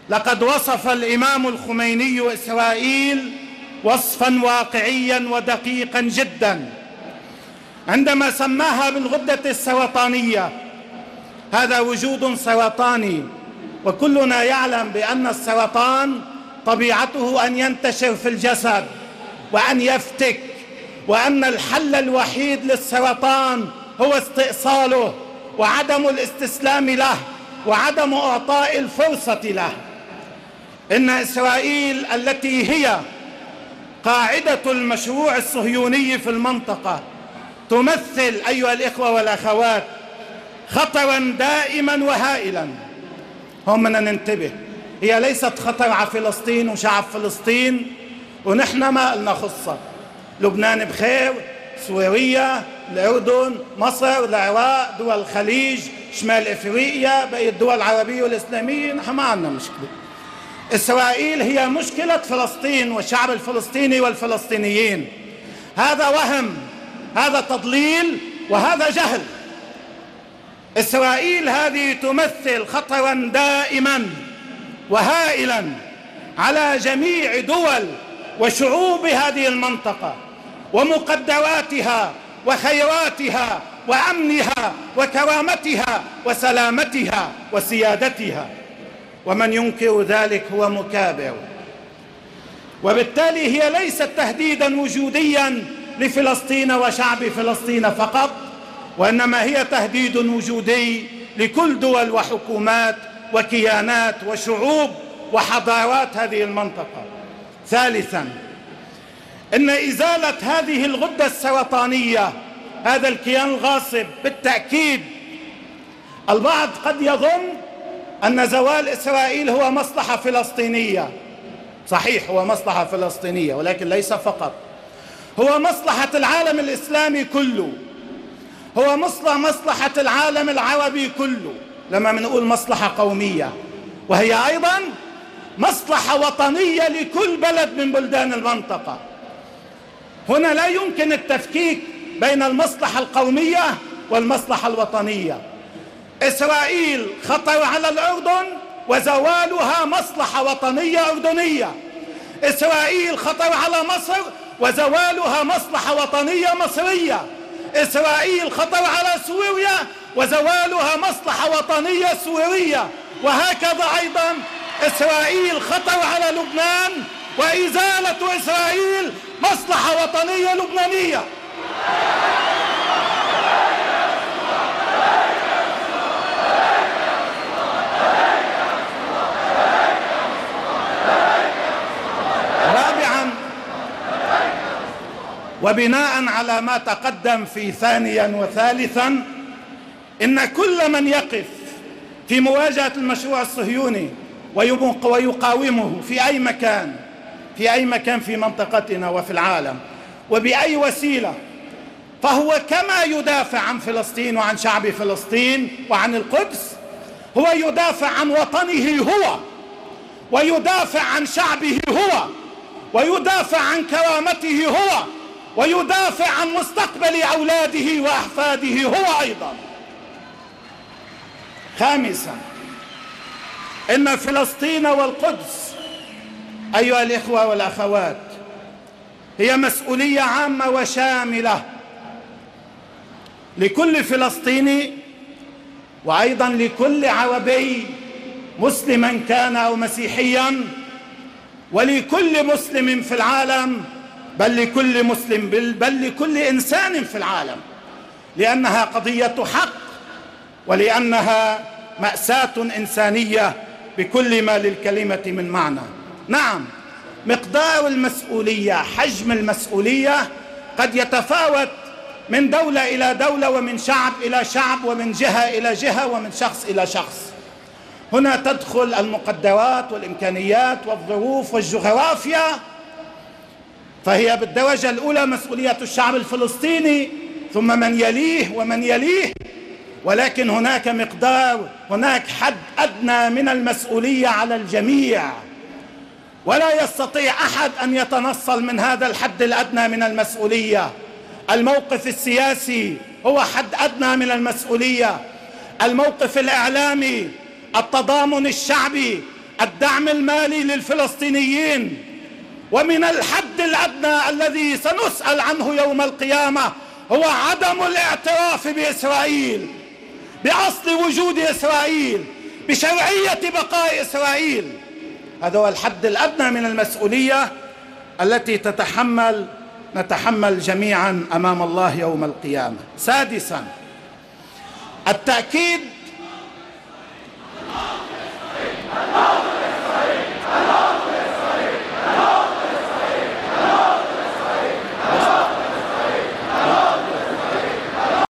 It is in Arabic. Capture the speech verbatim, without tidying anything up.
لقد وصف الإمام الخميني إسرائيل وصفا واقعيا ودقيقا جدا عندما سماها بالغدة السرطانية. هذا وجود سرطاني، وكلنا يعلم بأن السرطان طبيعته أن ينتشر في الجسد وأن يفتك، وأن الحل الوحيد للسرطان هو استئصاله وعدم الاستسلام له وعدم إعطاء الفرصة له. إن إسرائيل التي هي قاعدة المشروع الصهيوني في المنطقة تمثل أيها الإخوة والأخوات خطرا دائما وهائلا. هم بدنا ننتبه، هي ليست خطر على فلسطين وشعب فلسطين ونحن ما لنا خصة. لبنان بخير، سوريا، الأردن، مصر، العراق، دول الخليج، شمال إفريقيا، بقية الدول العربية والإسلامية، نحن ما عندنا مشكلة. إسرائيل هي مشكلة فلسطين والشعب الفلسطيني والفلسطينيين. هذا وهم، هذا تضليل، وهذا جهل. إسرائيل هذه تمثل خطرا دائما وهائلا على جميع دول وشعوب هذه المنطقة ومقدراتها وخيراتها وأمنها وكرامتها وسلامتها وسيادتها، ومن ينكر ذلك هو مكابر. وبالتالي هي ليست تهديدا وجوديا لفلسطين وشعب فلسطين فقط، وإنما هي تهديد وجودي لكل دول وحكومات وكيانات وشعوب وحضارات هذه المنطقة. ثالثا، إن إزالة هذه الغدة السرطانية، هذا الكيان الغاصب، بالتأكيد البعض قد يظن أن زوال إسرائيل هو مصلحة فلسطينية. صحيح، هو مصلحة فلسطينية، ولكن ليس فقط، هو مصلحة العالم الإسلامي كله، هو مصلحة العالم العربي كله لما بنقول مصلحة قومية، وهي أيضا مصلحة وطنية لكل بلد من بلدان المنطقة. هنا لا يمكن التفكيك بين المصلحة القومية والمصلحة الوطنية. إسرائيل خطر على الأردن وزوالها مصلحة وطنية أردنية. إسرائيل خطر على مصر وزوالها مصلحة وطنية مصرية. إسرائيل خطر على سوريا وزوالها مصلحة وطنية سورية. وهكذا أيضا إسرائيل خطر على لبنان وإزالة إسرائيل مصلحة وطنية لبنانية. رابعا، وبناء على ما تقدم في ثانيا وثالثا، إن كل من يقف في مواجهة المشروع الصهيوني ويقاومه في أي مكان في أي مكان في منطقتنا وفي العالم وبأي وسيلة، فهو كما يدافع عن فلسطين وعن شعب فلسطين وعن القدس، هو يدافع عن وطنه هو، ويدافع عن شعبه هو، ويدافع عن كرامته هو، ويدافع عن مستقبل أولاده وأحفاده هو أيضا. خامسا، إن فلسطين والقدس أيها الإخوة والأخوات هي مسؤولية عامة وشاملة لكل فلسطيني، وأيضا لكل عربي مسلما كان أو مسيحيا، ولكل مسلم في العالم، بل لكل مسلم بل لكل إنسان في العالم، لأنها قضية حق ولأنها مأساة إنسانية بكل ما للكلمة من معنى. نعم، مقدار المسؤولية، حجم المسؤولية قد يتفاوت من دولة إلى دولة، ومن شعب إلى شعب، ومن جهة إلى جهة، ومن شخص إلى شخص. هنا تدخل المقدرات والإمكانيات والظروف والجغرافيا، فهي بالدرجة الأولى مسؤولية الشعب الفلسطيني، ثم من يليه ومن يليه، ولكن هناك مقدار، هناك حد أدنى من المسؤولية على الجميع، ولا يستطيع أحد أن يتنصل من هذا الحد الأدنى من المسؤولية. الموقف السياسي هو حد أدنى من المسؤولية، الموقف الإعلامي، التضامن الشعبي، الدعم المالي للفلسطينيين، ومن الحد الأدنى الذي سنسأل عنه يوم القيامة هو عدم الاعتراف بإسرائيل، بأصل وجود إسرائيل، بشرعية بقاء إسرائيل. هذا هو الحد الأدنى من المسؤولية التي تتحمل نتحمل جميعا أمام الله يوم القيامة. سادسا، التأكيد